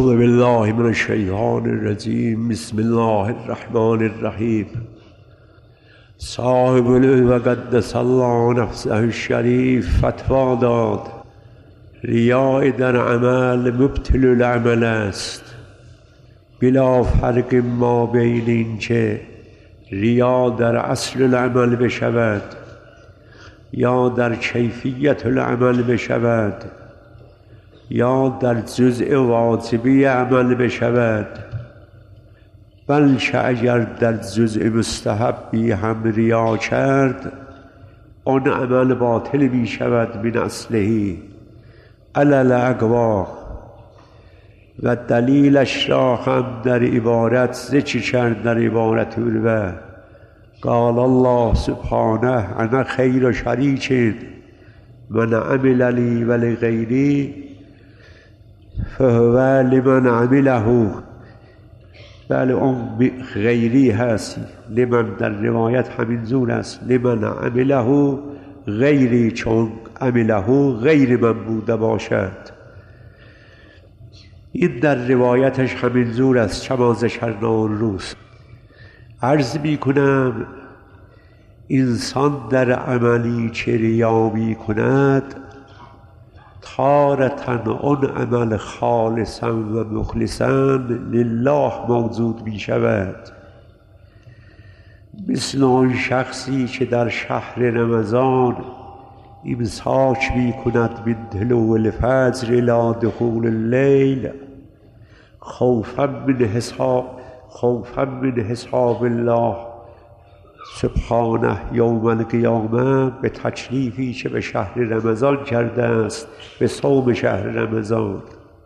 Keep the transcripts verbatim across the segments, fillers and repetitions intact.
اعوذ بالله من الشیطان الرجیم. بسم الله الرحمن الرحیم. صاحب و قدس الله نفسه الشریف فتوا داد ریاء در عمل مبطل العمل است، بلا فرق ما بین این که ریا در اصل العمل بشود یا در کیفیت العمل بشود یا در جزء واجبی عمل بشود، بلکه اگر در جزء مستحبی هم ریا کرد آن عمل باطل می شود من اصله علی الاقوا. و دلیلش را هم در عبارت ذکر کرد در عبارت و قال الله سبحانه انا خیر شریک من عمل لی و لغیری فهو لمن عمله. بله اون غیری هست، لمن در روایت همین زور است، لمن عمله غیری، چون عمله غیر من بوده باشد. این در روایتش همین زور است چما ذکرنا اون روز. عرض می کنم انسان در عملی که ریا می کند تارة اون عمل خالصا و مخلصا لله موجود می شود، مثل آن شخصی که در شهر رمضان امساک می کند من طلوع الفجر الی دخول اللیل خوفا من حساب خوفا من حساب الله سبحانه یوم القیامه، به تشریفی که به شهر رمضان کرده است، به صوم شهر رمضان.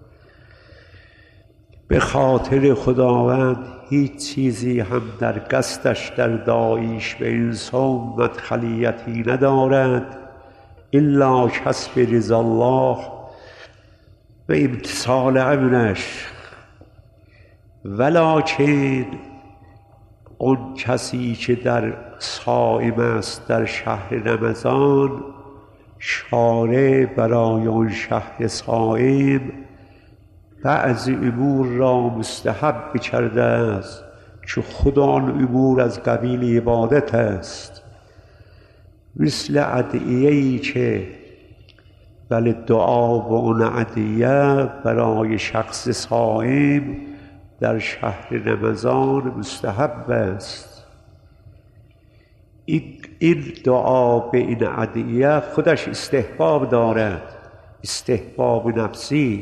به خاطر خداوند هیچ چیزی هم در قصدش در داییش به این صوم مدخلیتی ندارد الا کسب رضا الله و امتثال امرش. ولکن اون کسی که در صائم است در شهر رمضان، شارع برای اون شهر صائم بعض امور را مستحب کرده است که خود آن امور از قبیل عبادت است، مثل ادعیه‌ای که بله دعا و اون ادعیه برای شخص صائم در شهر رمضان مستحب است. این دعا به این ادعیه خودش استحباب دارد، استحباب نفسی،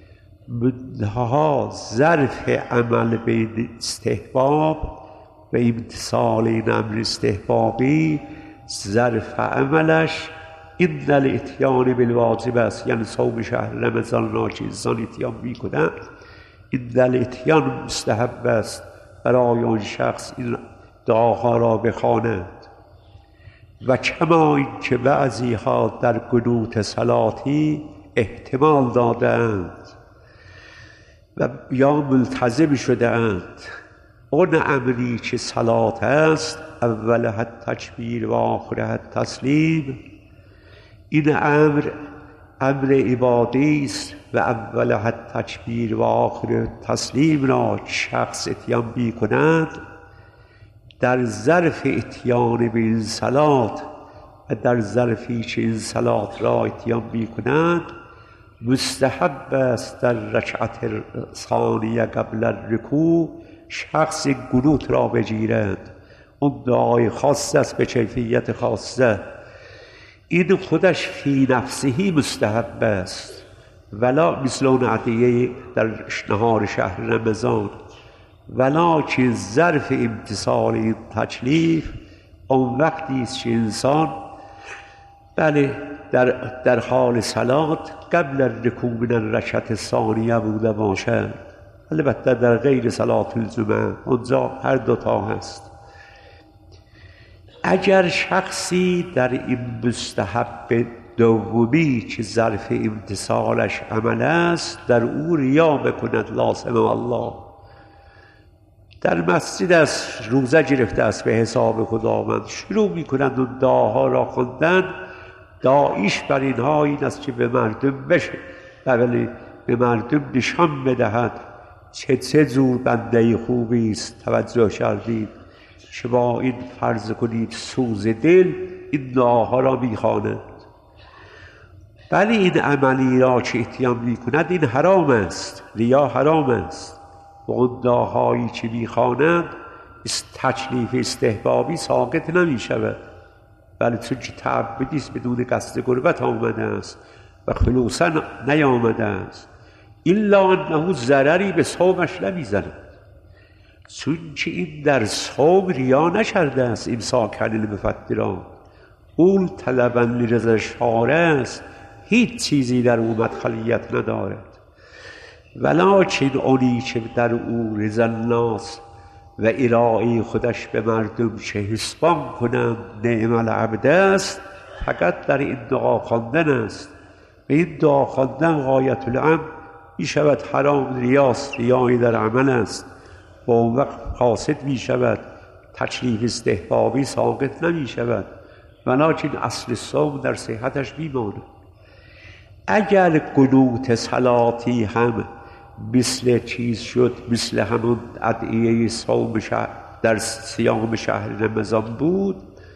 منتها ظرف عمل به این استحباب و امتثال این امر استحبابی ظرف عملش این الاتیان بالواجب است، یعنی صوم شهر رمضان را که انسان اتیان می کند این الاتیان مستحب است برای آن شخص این دعاها را بخواند. و کما این که بعضی ها در قنوت صلاتی احتمال دادند و یا ملتزم شده اند اون امری که صلات است اولها تکبیر و آخرها تسلیم، این امر امر عبادی است و اولها تکبیر و آخر تسلیم را شخص اتیان می کند، در ظرف اتیان به این صلات و در ظرفی که این صلات را اتیان می کند مستحب است در رکعت ثانیه قبل الرکوع شخص قنوت را بگیرد. اون دعای خاص است به کیفیت خاصه، این خودش فی نفسهی مستحب است، ولا مثل اون عدیه در نهار شهر رمضان، ولا که ظرف امتثال این تکلیف اون وقتی است که انسان بله در, در حال صلات قبل الرکوع من الرکعت ثانیه بوده باشد. البته در غیر صلات الجمعه اونجا هر دوتا هست. اگر شخصی در این مستحب دومی که ظرف امتثالش عمل است در او ریا بکند لازم الله، در مسجد است روزه گرفته است به حساب خداوند، شروع می کنند اون دعاها را خواندن، داعیش بر اینها این است که به مردم بشه بله به مردم نشان بدهد چه چه جور بنده خوبی است. توجه کردید که با این فرض کنید سوز دل این دعاها را میخواند. ولی این عملی را که اتیان میکند این حرام است، ریا حرام است. و اون دعاهایی که میخواند تکلیف استحبابی ساقط نمیشود، ولی چون که تعبدی است بدون قصد قربت آمده است و خلوصا نیامده است، الا انه ضرری به صومش نمیزند، چون که این در صوم ریا نکرده است. امساک عن المفطرات قول طلبا لرضا الشارع است، هیچ چیزی در او مدخلیت ندارد. ولکن اونی که در او رضا الناس و ارائه خودش به مردم چه حسبان کنند نعم العبد است، فقط در این دعا خواندن است. و این دعا خواندن غایت الامر می شود حرام، ریاست، ریایی در عمل است و اون وقت فاسد می شود، تکلیف استحبابی ساقط نمی شود، ولکن اصل صوم در صحتش می ماند. اگر قنوت صلاتی هم مثل چیز شد، مثل همون ادعیه صوم شهر در صیام شهر رمضان بود،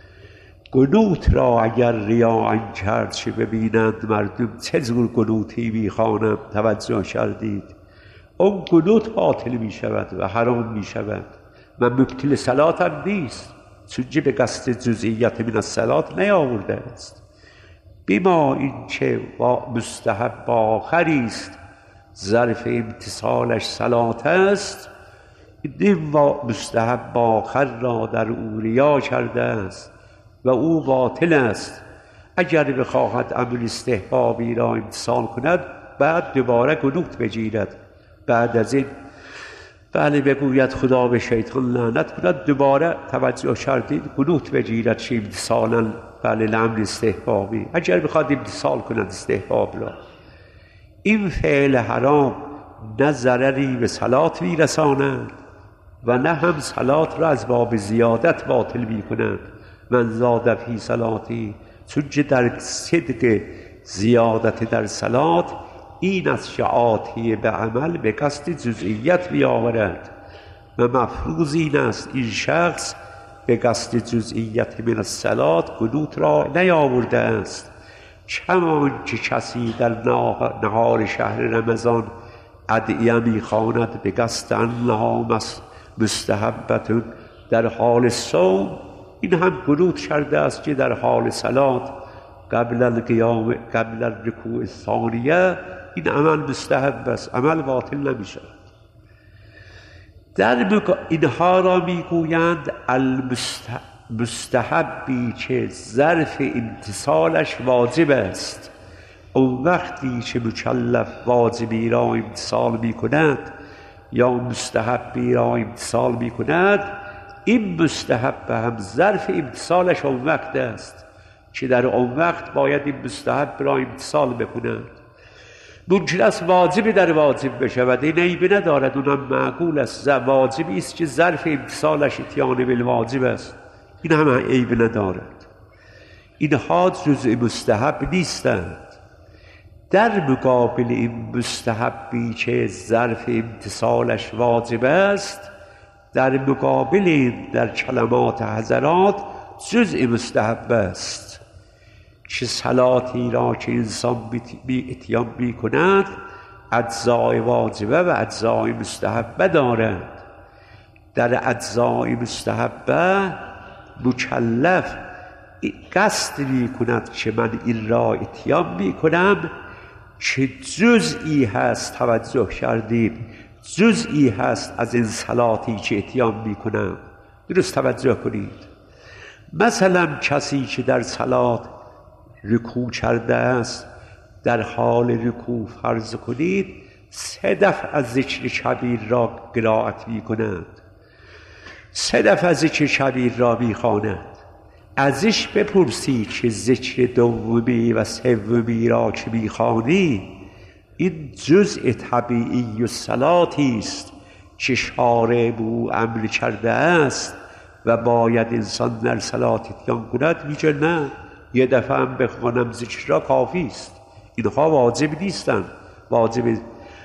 قنوت را اگر ریا کرد چه ببینند مردم چه جور قنوتی میخوانند، توجه کردید، اون قنوت باطل می شود و حرام می شود و مبطل صلات هم نیست، چون به قصد جزئیت من الصلات نیاورده است. بما این که مستحب آخری است ظرف امتصالش صلات است، این مستحب آخر را در او ریا کرده است و او باطل است. اگر بخواهد عمل استحبابی را امتصال کند بعد دوباره قنوت بگیرد، بعد از این بله بگوید خدا به شیطان لعنت کند، دوباره توجه کردید قنوت بگیرد چه امتصالا بله لعمل استحبابی. اگر بخواد امتصال کند استحباب را، این فعل حرام نه ضرری به صلات میرساند و نه هم صلات را از باب زیادت باطل میکند. من زاد فی صلاتی، چون که در صدق زیادت در صلات این از شعاتی به عمل به قصد جزئیت بیاورد و مفروض این است این شخص به قصد جزئیت من الصلات قنوت را نیاورده است. چمان که کسی در نهار شهر رمضان ادعیه میخواند به قصد انها مستحبتون در حال صوم، این هم قنوت کرده است که در حال صلات قبل القیام قبل الرکوع الثانیه این عمل مستحب است، عمل باطل نمی شود. در مق... اینها را میگویند المستحبی که ظرف امتصالش واجب است. اون وقتی که مکلف واجبی را امتصال می کند یا مستحبی را امتصال می کند، این مستحب هم ظرف امتصالش اون وقت است که در اون وقت باید این مستحب را امتصال بکند. ممکن است واجبی در واجب بشود، این عیب ندارد، اونم معقول است، واجبی است که ظرف امتصالش اتیان بالواجب است، این هم عیب ندارد. اینها جزء مستحب نیستند. در مقابل این مستحبی که ظرف امتصالش واجب است، در مقابل این در کلمات حضرات جزء مستحب است که صلاتی را که انسان بی اتیان می کند اجزای واجبه و اجزای مستحبه دارد. در اجزای مستحبه مکلف قصد می کند که من این را اتیان می کنم که جزئی هست، توجه کردید، جزئی هست از این صلاتی که اتیان می کنم. درست توجه کنید. مثلا کسی که در صلات رکوع کرده است، در حال رکوع فرض کنید سه دفعه از ذکر کبیر را قرائت می کند، سه دفعه از ذکر کبیر را می خواند. ازش بپرسی که ذکر دومی و سومی را که می خوانی این جزء طبیعی و صلاتی است که شارع بو امر کرده است و باید انسان در صلات اتیان کند. میگه نه، یه دفعه هم بخوانم ذکر را کافی است، اینها واجب نیستند، واجب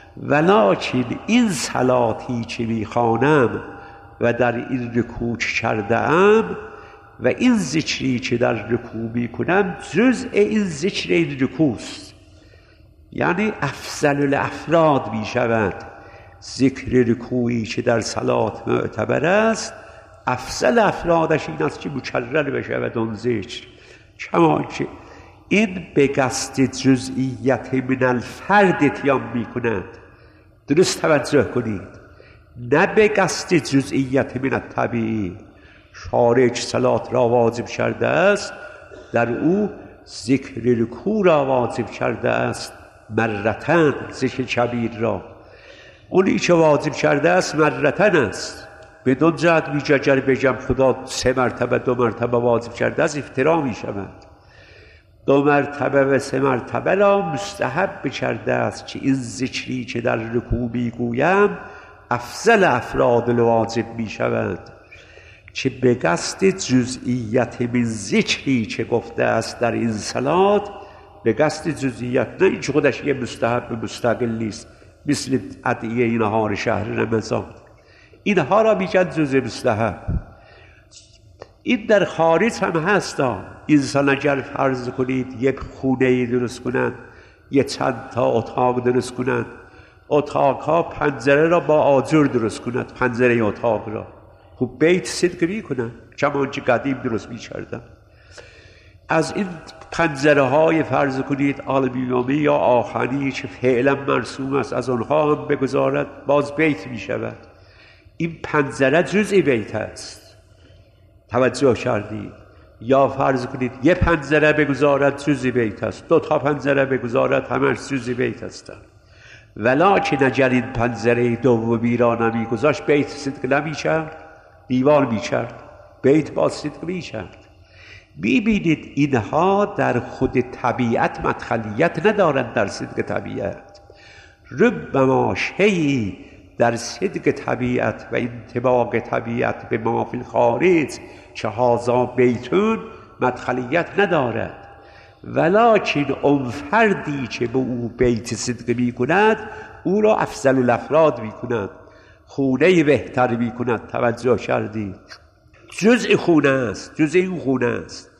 ولکن این صلاتی که میخوانم و در این رکوع کرده ام و این ذکری که در رکوع میکنم جزء این ذکر این رکوعست، یعنی افضل الافراد میشود. ذکر رکوعی که در صلات معتبر است افضل افرادش این است که مکرر بشود اون ذکر، کما که این به قصد جزئیت من الفرد اتیان میکند. درست توجه کنید، نه به قصد جزئیت من الطبیعی. شارع که صلات را واجب کرده است در او ذکر رکوع را واجب کرده است مرتن، ذکر کبیر را. اونی که واجب کرده است مرتن است. بدون جهت میگه اگر بگم خدا سه مرتبه دو مرتبه واجب کرده است افترا میشود. دو مرتبه و سه مرتبه را مستحب کرده است که این ذکری که در رکوع میگویم افضل افراد الواجب میشود، که به قصد جزئیت من ذکری که گفته است در این صلات، به قصد جزئیت، نه این که خودش یه مستحب مستقل نیست مثل ادعیه نهار شهر رمضان، اینها را میگن جزء مستحب. این در خارج هم هست. انسان اگر فرض کنید یک خونه درست کنند، یک چند تا اتاق درست کنند، اتاقها پنجره را با آجر درست کنند، پنجره اتاق را خب بیت صدق می کنند چمان که قدیم درست می کردن. از این پنجره های فرض کنید آلمیومی یا آهنی که فعلا مرسوم است از آنها هم بگذارد باز بیت می شود. این پنجره جزء بیت است، توجه کردید؟ یا فرض کنید یه پنجره بگذارد جزء بیت است، دو تا پنجره بگذارد همش جزء بیت هستند. ولکن اگر این پنجره دومی را نمی گذاشت بیت صدق نمی کرد، دیوار می کرد، بیت باز صدق می کرد. ببینید اینها در خود طبیعت مدخلیت ندارند در صدق طبیعت. ربما شیئی در صدق طبیعت و انطباق طبیعت به ما فی الخارج که هذا بیتون مدخلیت ندارد، ولکن اون فردی که به او بیت صدق می کند او را افضل الافراد می کند، خونه بهتر می کند. توجه کردید؟ جزء خونه است، جزء این خونه است،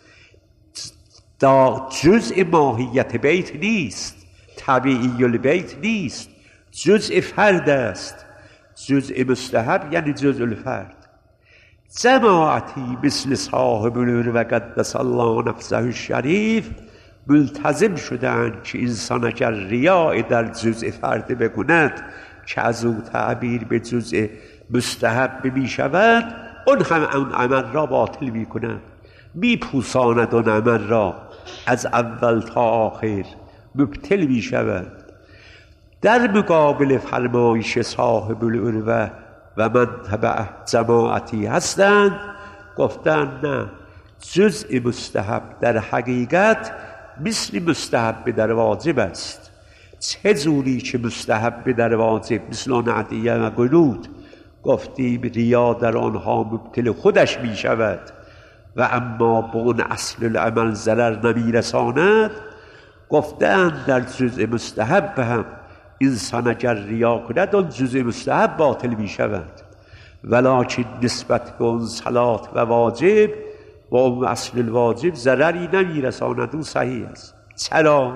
دا جزء ماهیت بیت نیست، طبیعی البیت نیست، جزء فرد است. جزء مستحب یعنی جزء الفرد. جماعتی مثل صاحب النور و قدس الله نفسه الشریف ملتزم شدند که انسان اگر ریاء در جزء فرد بکند که از او تعبیر به جزء مستحب می شود، اون هم اون عمل را باطل می کند، می پوساند اون عمل را از اول تا آخر، مبتل می شود. در مقابل فرمایش صاحب العروه و من تبع جماعتی هستند گفتند نه، جزء مستحب در حقیقت مثل مستحب در واجب است. چه جوری که مستحب در واجب مثل آن عدیه و قنوت گفتیم ریا در آنها مبتل خودش می شود و اما به اون اصل العمل ضرر نمی رساند، گفتند در جزء مستحب هم انسان اگر ریا کند اون جزء مستحب باطل می شود، ولکن نسبت به اون صلات و واجب و اون اصل الواجب ضرری نمی رساند، اون صحیح است. چرا؟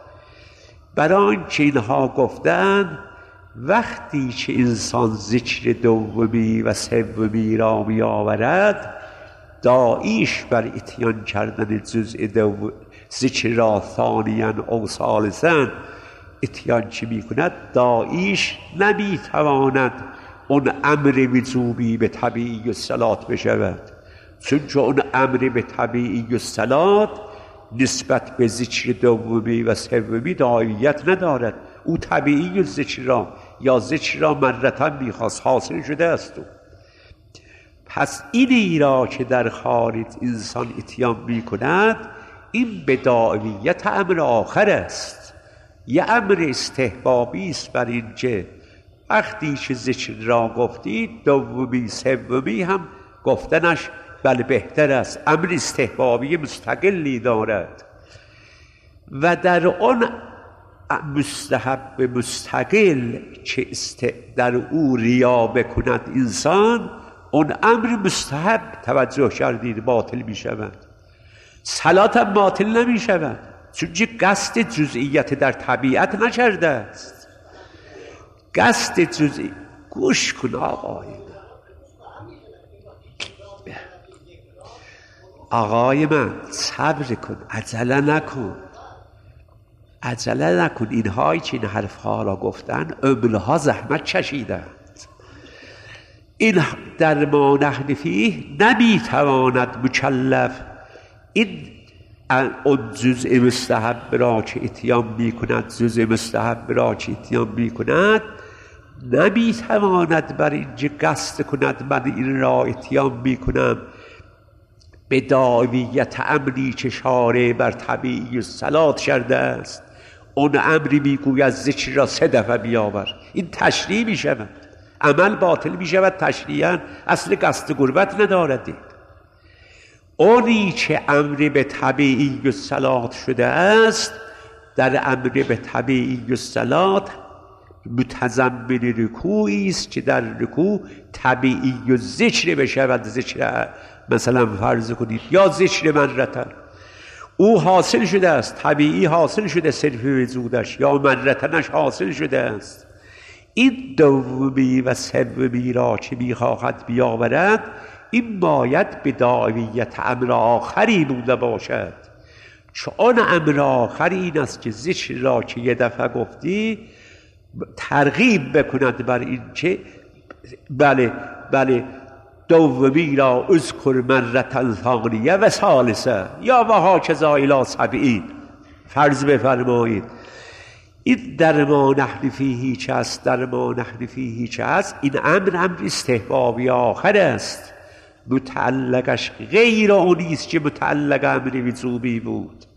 برای اینکه اینها گفتند وقتی که انسان ذکر دومی و سومی را می آورد، داعیش بر اتیان کردن جزء دوم ذکر را ثانیاً او ثالثاً اتیان چی می کند، داعیش نمی تواند اون امر وجوبی به طبیعی الصلات بشود، چون که اون امر به طبیعی الصلات نسبت به ذکر دومی و سومی داعیت ندارد. او طبیعی ذکر را یا ذکر را مرتن میخواست، حاصل شده است. پس اینی را که در خارج انسان اتیان می کند این به داعیت امر آخر است، یه امر استحبابی است، بر اینکه وقتی که ذکر را گفتید دومی سومی هم گفتنش بله بهتر است، امر استحبابی مستقلی دارد. و در اون مستحب مستقل که در او ریا بکند انسان، اون امر مستحب توجه کردید باطل می شود. صلات هم باطل نمی شود، چون قصد جزئیت در طبیعت نکرده است. قصد جزئی، گوش کن آقای آقای من صبر کن، عجله نکن، عجله نکن. اینهایی که این حرفها را گفتن عمرها زحمت چشیدند. این در ما نحن فیه نمیتواند مکلف این اون جزء مستحب را که اتیان میکند، جزء مستحب را که اتیان میکند نمیتواند بر اینجا قصد کند من این را اتیان میکنم به داویت امری که شارع بر طبیعی صلات کرده است. اون امری میگوید ذکر را سه دفعه بیاور، این تشریع میشود، عمل باطل میشود تشریعا، اصل قصد قربت ندارد. اونی که امر به طبیعی و صلات شده است، در امر به طبیعی و صلات متضمن رکوعی است که در رکوع طبیعی و ذکر بشود. ذکر مثلا فرض کنید یا ذکر مرتن او حاصل شده است، طبیعی حاصل شده صرف وجودش، یا مرتنش حاصل شده است. این دومی و سومی را که میخواهد بیاورد، این باید به داعیت امر آخری بوده باشد. چون امر آخری این است که ذکر را که یه دفعه گفتی ترغیب بکند بر این که بله بله دومی را اذکر مرة ثانیه و ثالثه یا و هاکذا الی سبعین فرض بفرمایید. این در ما نحن فیه چه است؟ در ما نحن فیه چه است؟ این امر امر استحبابی آخر است، متعلقش غیر اونیست که متعلق امر وجوبی بود.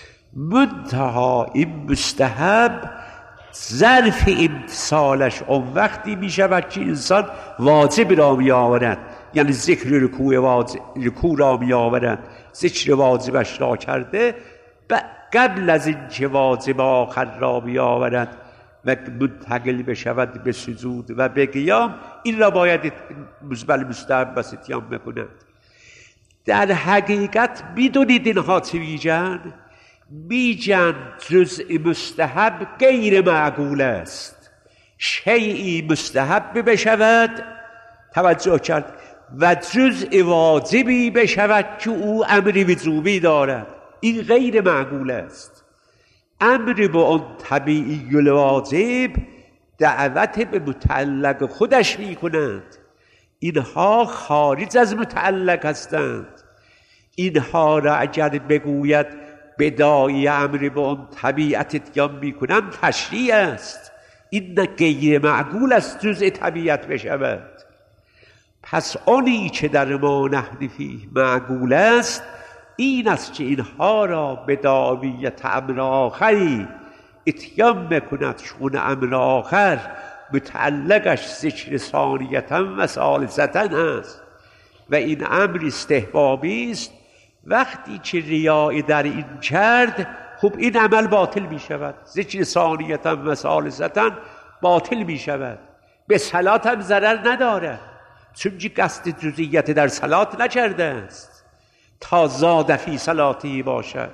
منتها این مستحب ظرف امتصالش اون وقتی می شود که انسان واجب را می آورد، یعنی ذکر رکوع واجب رکوع را می آورد، ذکر واجبش را کرده قبل از این که واجب آخر را می آورد و منتقل بشود به سجود و به قیام، این را باید مزبل مستحب و ستیان بکند. در حقیقت میدونید اینها چی میگن؟ میگن جزء مستحب غیر معقول است، شیئی مستحب بشود توجه کرد و جزء واجبی بشود که او امر وجوبی دارد، این غیر معقول است. امر به اون طبیعی الواجب دعوت به متعلق خودش می کند، اینها خارج از متعلق هستند. اینها را اگر بگوید بدایی امر به اون طبیعت اتیان می کنم تشریع است، این غیر معقول است جزء طبیعت بشود. پس آنی که در ما نحن فیه معقول است این است که اینها را به داویت امر آخری اتیان بکند، چون امر آخر متعلقش ذکر ثانیتا و ثالثتا است و این امر استحبابی است. وقتی که ریاء در این کرد، خب این عمل باطل می شود، ذکر ثانیتا و ثالثتا باطل می شود، به صلات هم ضرر نداره، چون قصد جزئیت در صلات نکرده است تا زاد فی صلاتی باشد.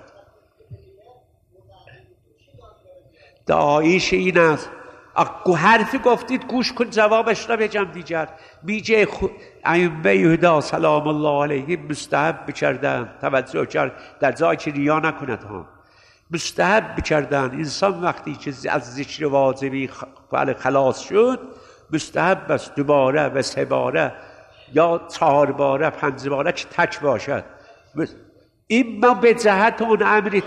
دعایش این است. حرفی گفتید گوش کن جوابش را بگم دیگر. میگه ائمه یهودا سلام الله علیهم مستحب بکردن، توجه کرد در جایی که ریا نکند ها، مستحب بکردن انسان وقتی که از ذکر واجبی خلاص شد مستحب است دوباره و سه باره یا چهار باره پنج باره که تک باشد. این ما به جهت اون امری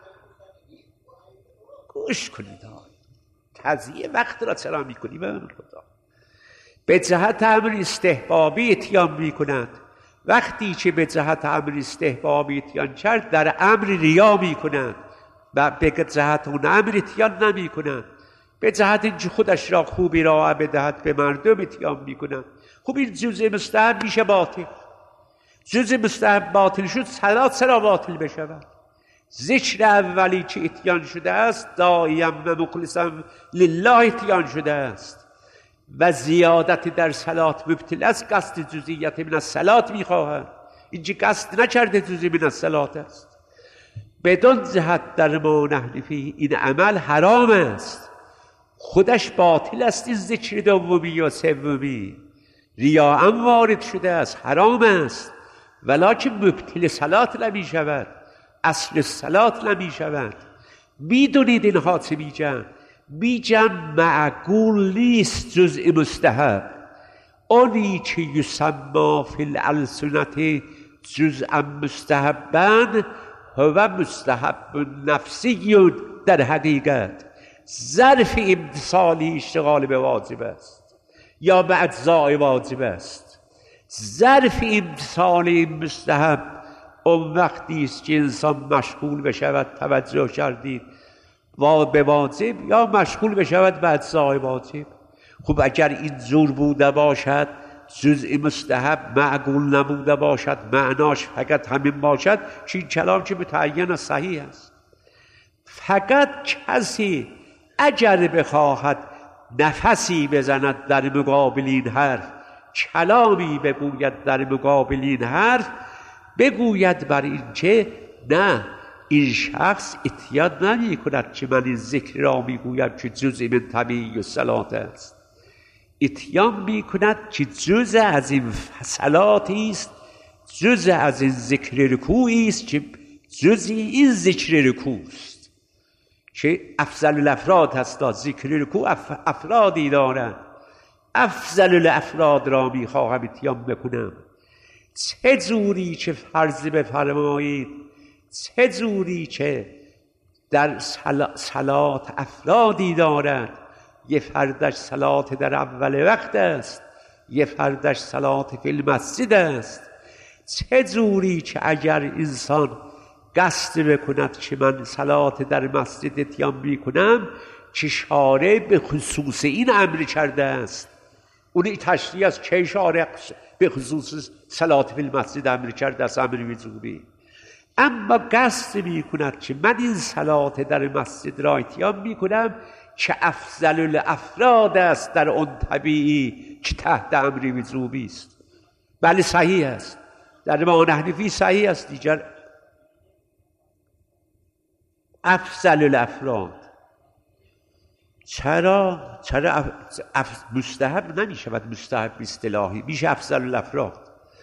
گوش کنید تضییع وقت را چرا میکنی به خدا؟ به جهت امر استحبابی اتیان میکند. وقتی که به جهت امر استحبابی اتیان کرد در امر ریا میکند و به جهت اون امر اتیان نمیکند، به جهت اینکه خودش را خوبی را بدهد به مردم اتیان میکند. خب این جزء مستحب میشه باطل. جزء مستحب باطل شد صلات چرا باطل بشود؟ ذکر اولی که اتیان شده است دائیم و مخلصا لله اتیان شده است و زیادت در صلات مبتل است. قصد جزئیت من الصلات میخواهد، اینجا قصد نکرده جزئی من الصلات است. بدون جهت در ما نحن فیه، این عمل حرام است، خودش باطل است. این ذکر دومی یا سومی ریا هم وارد شده است، حرام است، ولکن مبتل صلات نمی شود، اصل صلات نمی شود. میدونید اینها چه میگن؟ میگن معقول نیست جزء مستحب. آنی که یسمى فی الالسنة جزءا مستحبا هو مستحب نفسی، در حقیقت ظرف امتصالی اشتغال به واجب است یا به اجزاء واجب است. ظرف امتصال این مستحب اون وقتی است که انسان مشغول بشود، توجه کردید، و به واجب یا مشغول بشود به اجزاء واجب. خب اگر این زور بوده باشد، جزء مستحب معقول نبوده باشد، معناش فقط همین باشد، که این کلام که متعین صحیح است. فقط کسی اگر بخواهد نفسی بزند در مقابل این حرف، کلامی بگوید در مقابل این حرف، بگوید بر این که نه، این شخص اتیان نمی کند که من این ذکر را می گویم که جزء من طبیعی و صلات است. اتیان می کند که جزء از این صلاتی است، جزء از این ذکر رکوعی است که جزء این ذکر رکوع است که افضل الافراد هست. ذکر رکوع اف... افرادی دارد، افضل الافراد را می خواهم اتیان بکنم. چه جوری که فرض بفرمایید، چه جوری که در صلات افرادی دارد، یه فردش صلات در اول وقت است، یه فردش صلات فی المسجد است. چه جوری که اگر انسان قصد بکند که من صلات در مسجد اتیان میکنم، که شارع به خصوص این امر کرده است. اونی تشریح است که شارع به خصوص صلات فی المسجد امر کرده است، امر وجوبی. اما قصد می کند که من این صلات در مسجد را اتیان می کنم که افضل الافراد است در اون طبیعی که تحت امر وجوبی است. بله صحیح است، در ما نحنفی صحیح است. دیگر افضل الافراد چرا چرا اف... اف... مستحب نمی شود؟ مستحب اصطلاحی میشه افضل الافراد.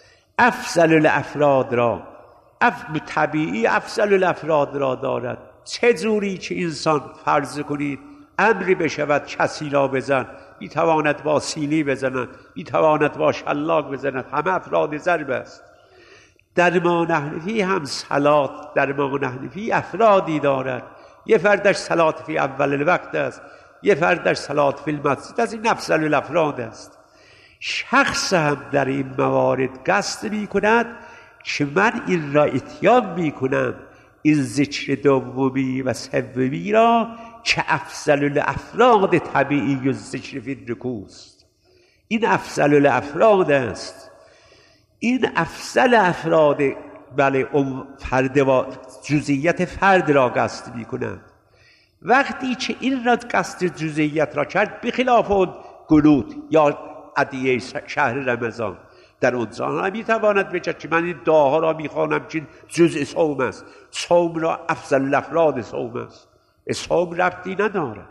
افضل الافراد را اف... طبیعی افضل الافراد را دارد. چه جوری که انسان فرض کنید امری بشود کسی را بزن، میتواند با سیلی بزند، میتواند با شلاق بزند، همه افراد ضرب است. در ما نحنفی هم صلات در ما نحنفی افرادی دارد. یه فردش صلات فی اول الوقت است، یه فردش صلات فی المسجد است. این افضل الافراد است. شخص هم در این موارد قصد می کند که من این را اتیان می کنم، این ذکر دومی و سومی را که افضل الافراد طبیعی و ذکر فی الرکوع است. این افضل الافراد است. این افضل افراد، بله، اون فرد و جزئیت فرد را قصد می کند. وقتی که این را قصد جزئیت را کرد، بخلاف اون قنوت یا ادعیه شهر رمضان، در اونجا نمیتواند بگه که من این دعاها را میخوانم که جزء صوم است. صوم را افضل الافراد صوم است، صوم ربطی ندارد.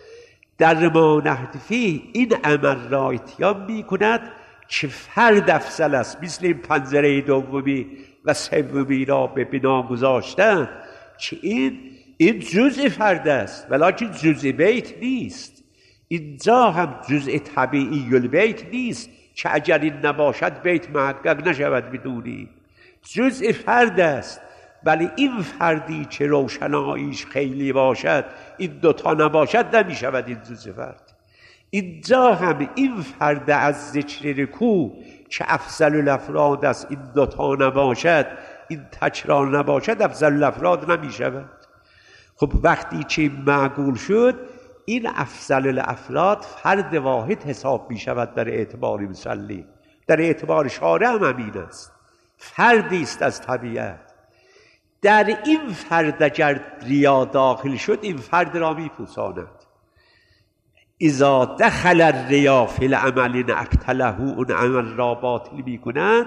در ما نحنفی این عمل را اتیان میکند که فرد افضل است، مثل این پنجره دومی و سومی را به بنا گذاشتن که این این جزء فرد است، ولیکن جزء بیت نیست. اینجا هم جزء طبیعی البیت نیست که اگر این نباشد بیت محقق نشود بدونی. جزء فرد است، ولی این فردی که روشناییش خیلی باشد، این دوتا نباشد، نمیشود این جزء فرد. اینجا هم این فرد از ذکر رکوع که افضل الافراد است، این دوتا نباشد، این تکرار نباشد، افضل الافراد نمیشود. خب وقتی که معقول شد، این افضل الافراد فرد واحد حساب می شود در اعتبار مصلی. در اعتبار شارع هم همین است، فردی است از طبیعت. در این فرد اگر ریا داخل شد این فرد را میپوساند. اذا دخل الریا فی العمل ابطله، اون عمل را باطل میکند،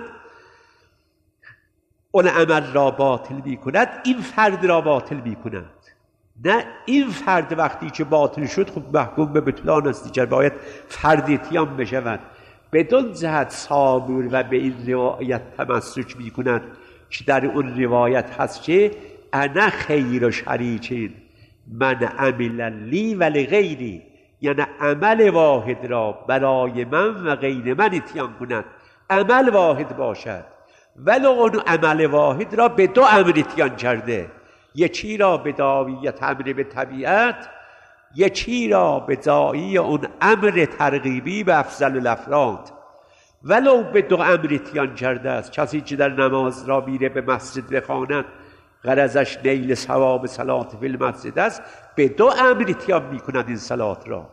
اون عمل را باطل میکند، این فرد را باطل میکند. نه این فرد وقتی که باطل شد خب محکوم به بطلان است دیگر، باید فرد اتیان بشود. بدون جهت صابر و به این روایت تمسک میکند که در اون روایت هست که انا خیر و شریکین من عمل لی و لغیری، یعنی عمل واحد را برای من و غیر من اتیان کند. عمل واحد باشد ولو اون عمل واحد را به دو امر اتیان کرده، یکی را به داعیت امر به طبیعت، یکی را به داعی اون امر ترغیبی به افضل الافراد. ولو به دو امر اتیان کرده است. کسی که در نماز را میره به مسجد بخواند غرضش نیل ثواب صلات فی المسجد است، به دو امر اتیان میکند این صلات را.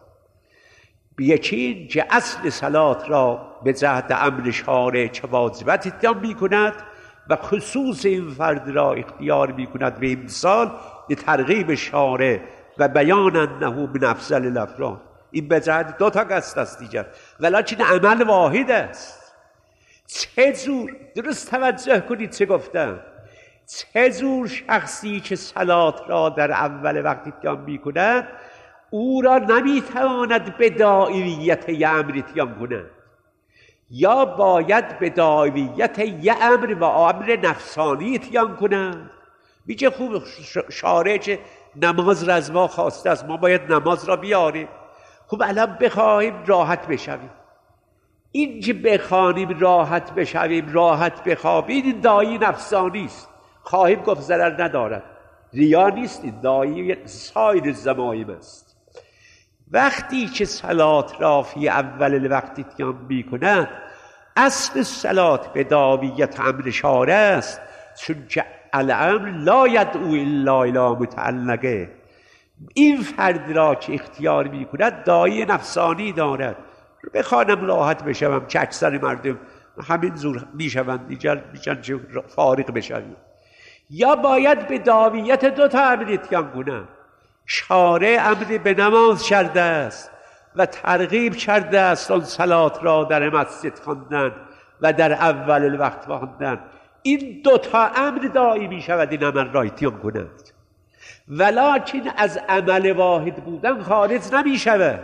یکی که اصل صلات را به جهت امر شارع چه واجبت اتیان میکند و خصوص این فرد را اختیار میکند به امثال به ترغیب شارع و بیان انه من افضل الافراد. این به جهت دو تا قصد است دیگر، ولیکن عمل واحد است. چه جور، درست توجه کنید چه گفتم، چه جور شخصی که صلات را در اول وقت اتیان میکند او را نمیتواند به داعیت یه امر اتیان کند، یا باید به داعیت یه امر و امر نفسانی اتیان کند. میگه خوب شارع که نماز را از ما خواسته است، ما باید نماز را بیاریم. خب الان بخواهیم راحت بشویم، این که بخوانیم راحت بشویم، راحت بخوابیم، این داعی نفسانی است. خواهیم گفت ضرر ندارد، ریا نیست، این داعی سایر زمایم است. وقتی که صلات را فی اول الوقت اتیان میکند، اصل صلات به داعیت امر شارع است، چون که الامر لا یدعو الا الی متعلقه. این فرد را که اختیار میکند داعی نفسانی دارد. بخوانم راحت بشوم که اکثر مردم همین زور میشوند دیگر، میشن که فارغ بشویم. یا باید به داعیت دو تا امر اتیان کنم. شارع امر به نماز کرده است و ترغیب کرده است آن صلات را در مسجد خواندن و در اول الوقت خواندن. این دو تا امر داعی می شود این عمل را اتیان کند، ولکن از عمل واحد بودن خارج نمی شود.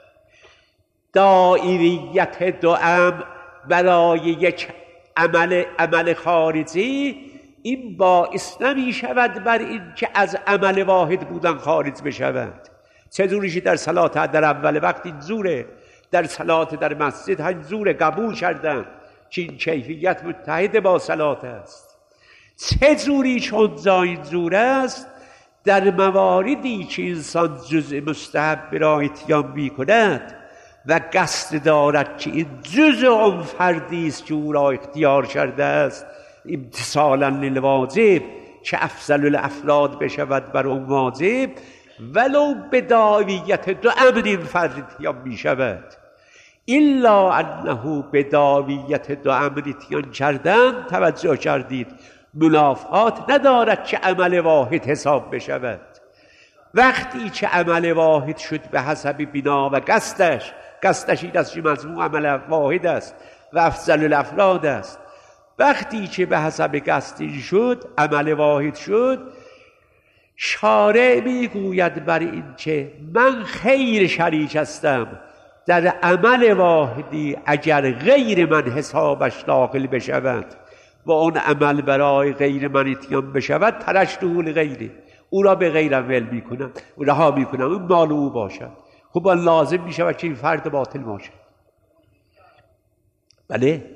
داعیت دو امر برای یک عمل عمل خارجی این باعث نمی شود بر این که از عمل واحد بودن خارج بشود. چه جوریشی در صلات در اول وقت این زوره، در صلات در مسجد هم زوره، قبول کردن که این کیفیت متحد با صلات است. چه جوری چون این زور است در مواردی که انسان جزء مستحب را اتیان می کند و قصد دارد که این جزء اون فردی است که او را اختیار کرده است امتثالا للواجب که افضل الافراد بشود بر اون واجب، ولو به داعیت دو امر این فرد اتیان می شود. الا انه به داعیت دو امر اتیان کردن، توجه کردید، منافات ندارد که عمل واحد حساب بشود. وقتی که عمل واحد شد به حسب بنا و قصدش، قصدش این است که مضمون عمل واحد است و افضل الافراد است. وقتی که به حسب قصدی شد، عمل واحد شد، شارع میگوید بر این که من خیر شریک هستم در عمل واحدی اگر غیر من حسابش داخل بشود و اون عمل برای غیر من اتیان بشود، ترشته لغیره، او را به غیرم ول میکنم، رها میکنم، اون مال او باشد. خب لازم میشود که این فرد باطل باشد. بله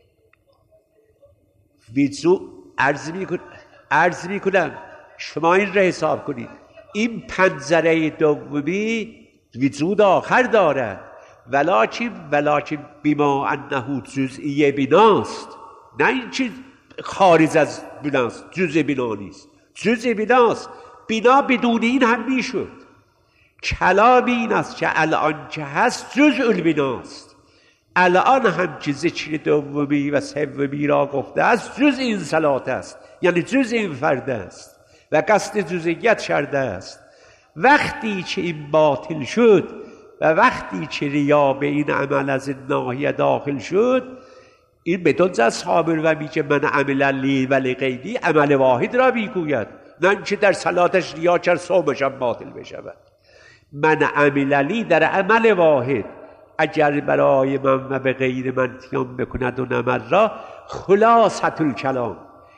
ویزو عرض میکنم عرض میکنم شما این را حساب کنید. این پنجره دومی وجود آخر دارد، ولکن ولکن بما انه جزئی بناست، نه این چیز خارج از بناست، جزء بنا نیست، جزء بناست. بنا بدون این هم میشد. کلام این است که الان که هست جزء البناست، الان هم که ذکر دومی و سومی را گفته است جز این صلات است، یعنی جز این فرد است و قصد جزئیت شرط است. وقتی که این باطل شد و وقتی که ریا به این عمل از این ناحیه داخل شد، این بدون زد صابر و میگه من عمل لی و لغیری، عمل واحد را میگوید، نه اینکه در صلاتش ریا کرد صومش هم باطل بشود. من عمل لی در عمل واحد، اگر برای من و به غیر من تیام بکند و نمر را خلاصت الکلام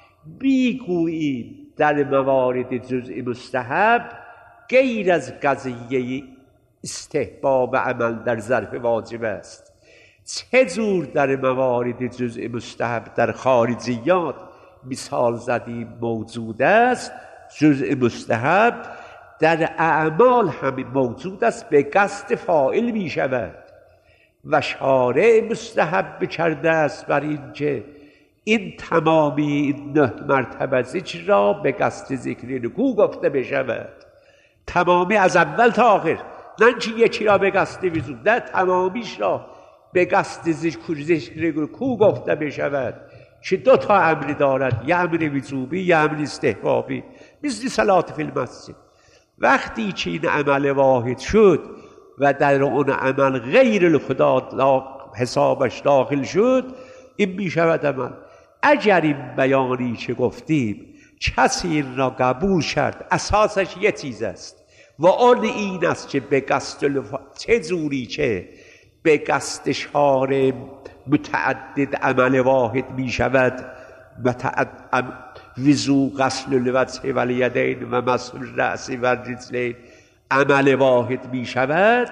بیگوییم در موارد جزء مستحب غیر از قضیه استحباب عمل در ظرف واجب است. چه جور در موارد جزء مستحب در خارجیات مثال زدیم موجود است، جزء مستحب در اعمال همین موجود است، به قصد فاعل می شود و شارع مستحب کرده است بر اینکه این تمامی این نه مرتبه ذکر را به قصد ذکر نکو گفته بشود، تمامی از اول تا آخر، نه اینکه یکی را به قصد وضو، نه تمامیش را به قصد ذکر ذکر نکو گفته بشود که دو تا امر دارد، یه امر وجوبی یه امر استحبابی، مثل صلات فی المسجد. وقتی که این عمل واحد شد و در اون عمل غیر الخدا حسابش داخل شد، این می شود عمل. اگر این بیانی که گفتیم کسی این را قبول کرد، اساسش یه چیز است و اون این است که به قصد الف... چه جوری که به قصد شارع متعدد عمل واحد می شود، متعدد وضو، غسل الوجه و الیدین و مسح الرأس و الرجلین عمل واحد می شود،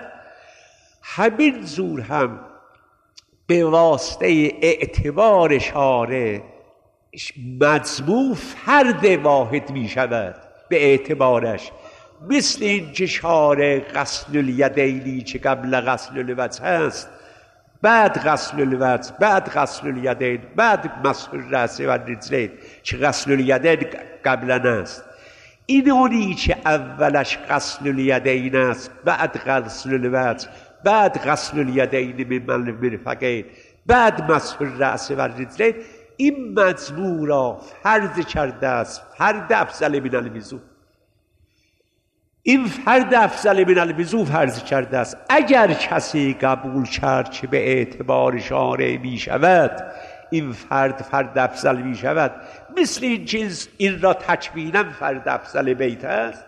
همین زور هم به واسطه اعتبار شارع مجموع فرد واحد می شود به اعتبارش. مثل این که شارع غسل الیدینی که قبل غسل الوجه هست، بعد غسل الوجه، بعد غسل الیدین، بعد مسح الرأس و الرجلین که غسل الیدین قبلا است. این اونی که اولش غسل الیدین است، بعد غسل الوجه، بعد غسل الیدین من المرفقین، بعد مسح الرأس و الرجلین، این مجموع را فرض کرده است، فرد افضل من الوضو. این فرد افضل من الوضو فرض کرده است. اگر کسی قبول کرد که به اعتبار شارع می شود این فرد فرد افضل می شود، مثل این چیز این را تکمیلا فرد افضل بیت است،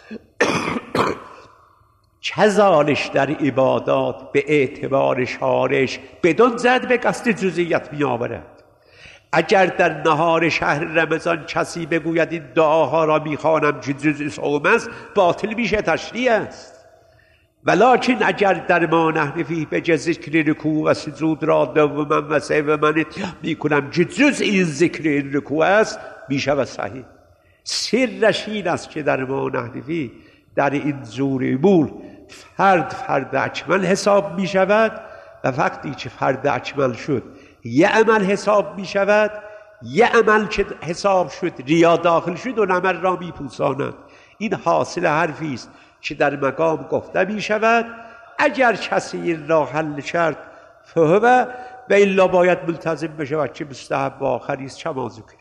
کذالش در عبادات به اعتبار شارعش بدون زد به قصد جزئیت می آورد. اگر در نهار شهر رمضان کسی بگوید این دعاها را میخوانم که جزء صوم است، باطل میشه، تشریع است. ولکن اگر در ما نحن فیه به ذکر رکوع و سجود را دوما و سوما میکنم که جزء این ذکر این رکوع است، میشه صحیح. سرش این است که در ما نحن فیه در این زور امور فرد فرد اکمل حساب میشود و وقتی که فرد اکمل شد یه عمل حساب می شود، یه عمل که حساب شد ریا داخل شد و عمل را می پوساند. این حاصل حرفی است که در مقام گفته می شود اگر کسی این را حل کرد فهو و الا باید ملتزم بشود که مستحب آخری است. چه ما ذکر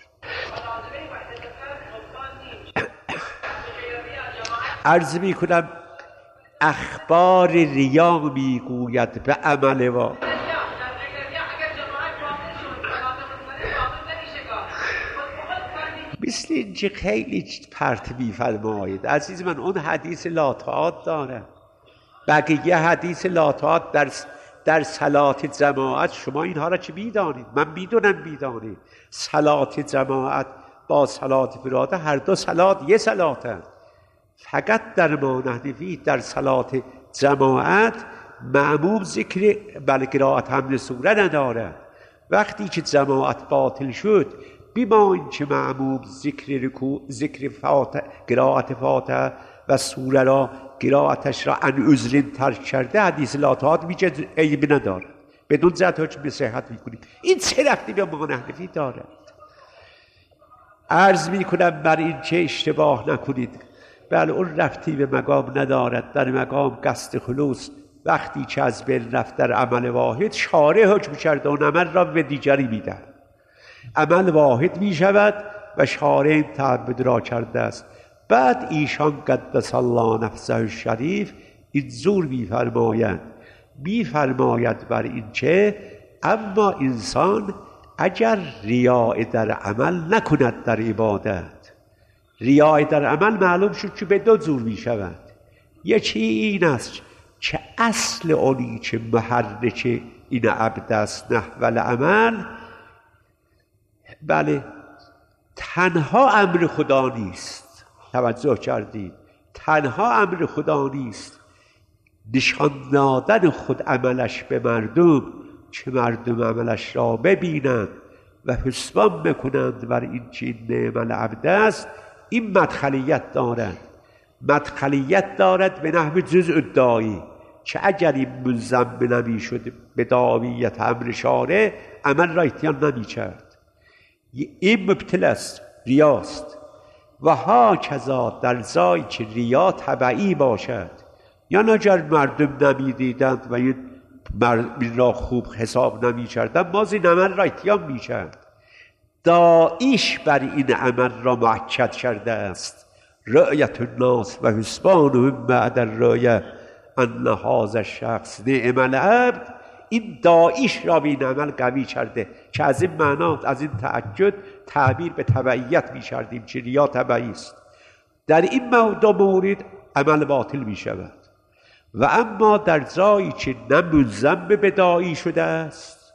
عرض می کنم اخبار ریا می گوید به عمل و مثل اینکه خیلی پرت می‌فرمایید عزیز من. اون حدیث لاتعات داره، بقیه حدیث لاتعات در در صلات جماعت. شما اینها را چه میدانید؟ من میدونم میدانید. صلات جماعت با صلات فراده هر دو صلات یه صلات هست. فقط در ما نحن فیه در صلات جماعت معموم ذکر بلکه قرائت حمل سوره نداره. وقتی که جماعت باطل شد بیما این که معموم ذکر رکوع، ذکر فاتحه، قرائت فاتحه و سوره را قرائتش را ان عذرین ترک کرده، حدیث لاتعات میگه عیب نداره، بدون ذات حکم به صحت میکنیم. این چه رفتی به ما نحن فیه داره؟ عرض میکنم بر این که اشتباه نکنید. بله اون رفتی به مقام ندارد. در مقام قصد خلوص وقتی که از بین رفت در عمل واحد، شارع حکم کرده اون عمل را به دیگری میدن. عمل واحد می شود و شارع این تعبد را کرده است. بعد ایشان قدس الله نفسه الشریف این زور می فرماید می فرماید بر این که اما انسان اگر ریاء در عمل نکند در عبادت، ریاء در عمل معلوم شد که به دو زور می شود. یکی این است که اصل اونی که محرک این عبد است نحو العمل، بله تنها امر خدا نیست. توجه کردید؟ تنها امر خدا نیست، نشان دادن خود عملش به مردم که مردم عملش را ببینند و حسبان بکنند بر این که این نعم العبد است. این مدخلیت دارد، مدخلیت دارد به نحو جزء الداعی، که اگر این ملزم نمی شد به داعیت امر شارع، عمل را اتیان نمی کرد. این مبتل است، ریاست. و ها کذا در زایی که ریا تبعی باشد، یا اگر مردم نمی دیدند و این را خوب حساب نمی کردند، باز این عمل را اتیان می کرد. داعیش بر این عمل را مؤکد کرده است، رؤیت الناس و حسبانهم بعد الرؤیه ان هذا الشخص نعم العبد. این داعیش را به این عمل قوی کرده که از این معنات، از این تأکد تعبیر به تبعیت می کردیم که ریا تبعی است. در این دو مورد عمل باطل می شود. و اما در جایی که نه ملزم به داعی شده است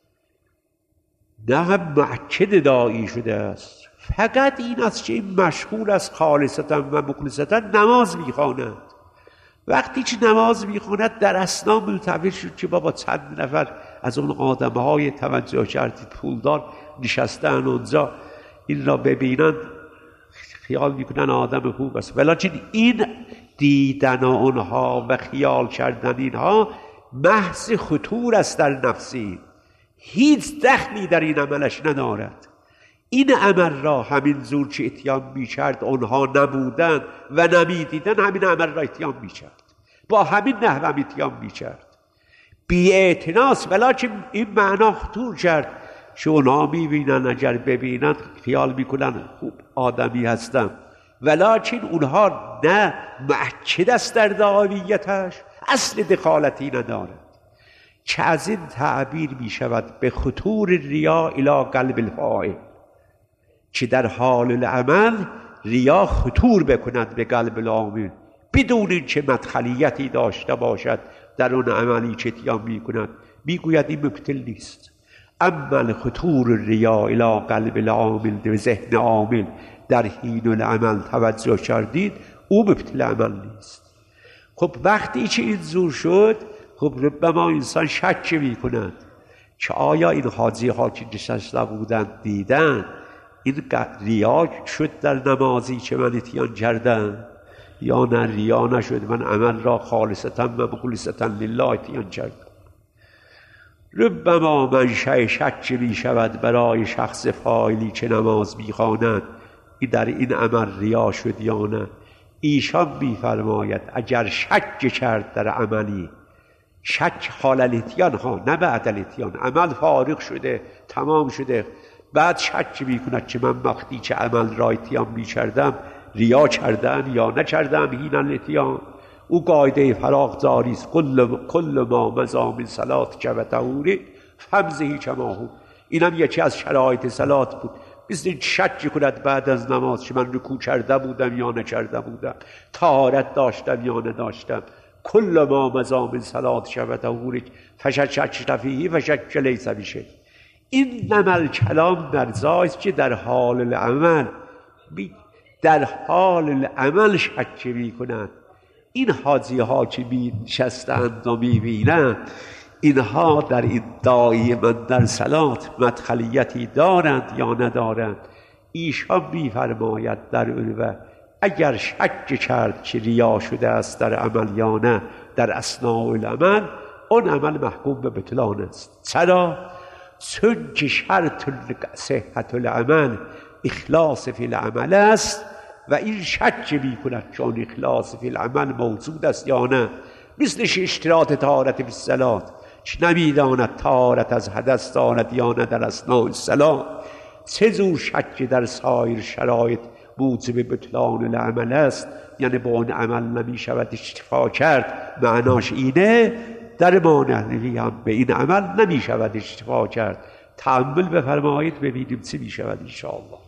نه هم مؤکد داعی شده است، فقط این است که این مشغول است خالصتا و مخلصتا نماز می خواند. وقتی که نماز میخوند در اثنا ملتفت شد که بابا چند نفر از اون آدمهای توجه کردید پولدار نشستن اونجا، این را ببینند خیال میکنن آدم خوب است. ولیکن این دیدن اونها و خیال کردن اینها محض خطور است در نفسی، هیچ دخلی در این عملش ندارد. این عمل را همین زور که اتیان میکرد اونها نبودن و نمیدیدن، همین عمل را اتیان میکرد، با همین نحو هم اتیان میکرد بی اعتناس. ولیکن این معنا خطور کرد که اونها میبینن، اگر ببینن خیال میکنن خوب آدمی هستن، ولیکن اونها نه مؤکد است در دعویتش، اصل دخالتی ندارد، که از این تعبیر میشود به خطور ریا الی قلب الفاعل، که در حال العمل ریا خطور بکند به قلب العامل بدون اینکه مدخلیتی داشته باشد در اون عملی که اتیان میکند. میگوید این مبتل نیست. اما خطور ریا الی قلب العامل به ذهن عامل در حین العمل توجه کردید، او مبتل عمل نیست. خب وقتی که این زور شد، خب ربما انسان شک میکند که آیا این حاجی ها که نشسته بودند دیدن این ریا شد در نمازی که من اتیان کردم، یا نه ریا نشد، من عمل را خالصتا و مخلصتا لله اتیان کردم. ربما منشأ شک می شود برای شخص فاعلی که نماز می خواند این در این عمل ریا شد یا نه. ایشان می فرماید اگر شک کرد در عملی، شک حال الاتیان ها نه بعد الاتیان، عمل فارغ شده تمام شده، بعد شک می کند که من وقتی که عمل را اتیان می کردم ریا کردم یا نکردم هین الاتیان. او قاعده فراغ جاری است، کل ما مضی من صلات که و طهوری فمضی کما هو. اینم یکی از شرایط صلات بود. مثل این شک کند بعد از نماز که من رکوع کرده بودم یا نکرده بودم، طهارت داشتم یا نداشتم. کل ما مضی من صلات که و طهوری فشک فیه فشک لیس بشیء. این عمل کلام در جایست که در حال العمل در حال العمل شک می کنند. این حاجی ها که می نشستند و می بینند، اینها در ادعای من در صلات مدخلیتی دارند یا ندارند. ایشان می فرماید در علوه اگر شک کرد که ریا شده است در عمل یا نه در اثناء العمل، اون عمل محکوم به بطلان است. چرا؟ چون که شرط صحت العمل اخلاص فی العمل است و این شک می کند چون اخلاص فی العمل موجود است یا نه. مثل اشتراط طهارت فی الصلاة، که نمیداند طهارت از حدث دارد یا نه در اثناء الصلاة. سه جور شک در سایر شرایط موجب بطلان العمل است، یعنی با اون عمل نمی شود اشتفا کرد. معناش اینه در مانعی هم به این عمل نمی شود اشتفا کرد. تأمل بفرمایید ببینیم چی می شود انشاءالله.